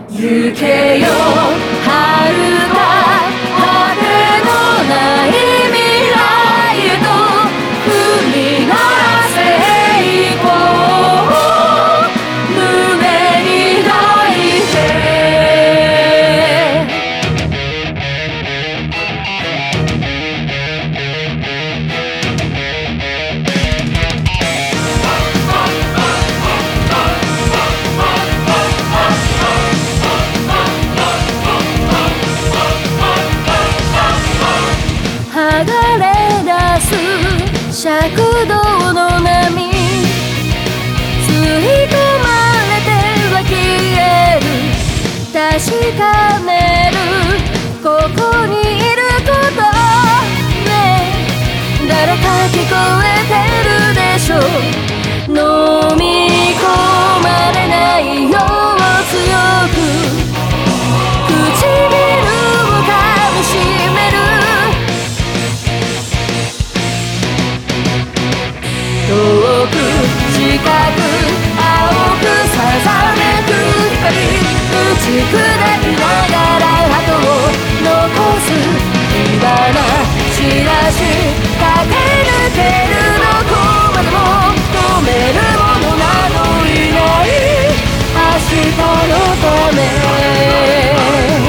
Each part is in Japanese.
行けよ遥か果てのない未来へと踏み鳴らせいこう胸に抱いて剥がれ出す尺道の波吸い込まれては消える確かめるここにいることね誰か聞こえてるでしょ飲み込まれないよう強く唇を噛みしめる遠く近く青くさざめく光打ち砕きながら鳩を残す火花散らし駆け抜けるどこまでも止めるものなどいない明日のため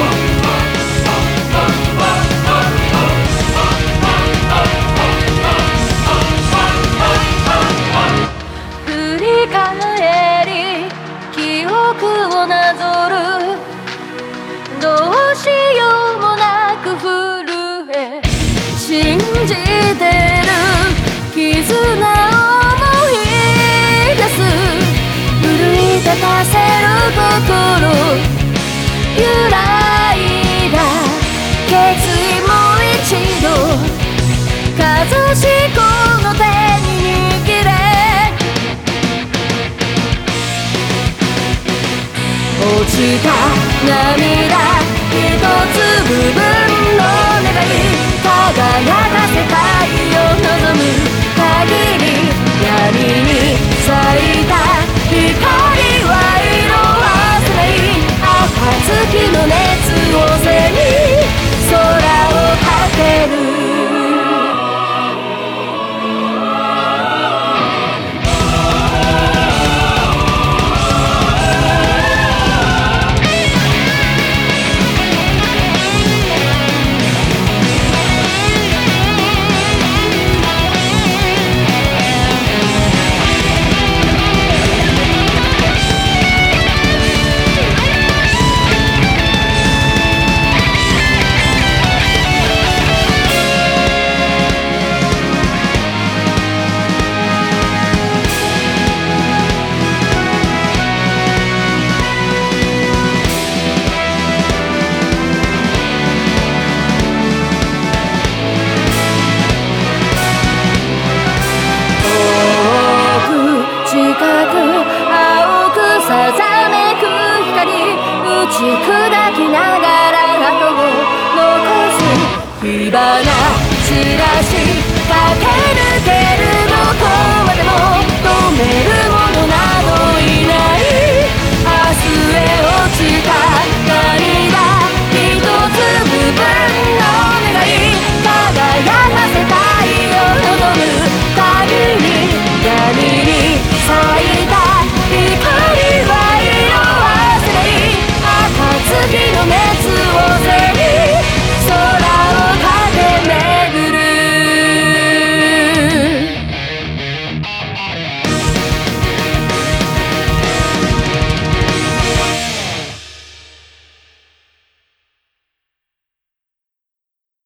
振り返り記憶をなぞるどうしようもなく震え信じてる絆を思い出す奮い立たせる心揺らいだ決意も一度かざしこの手に握れ落ちた涙一つ部分の願い輝かせたいを望む限り闇に咲いた光は色あせない暁の熱を背に空をかけるさざめく光打ち砕きながら後を残す火花散らし駆け抜けるどこまでも止めるも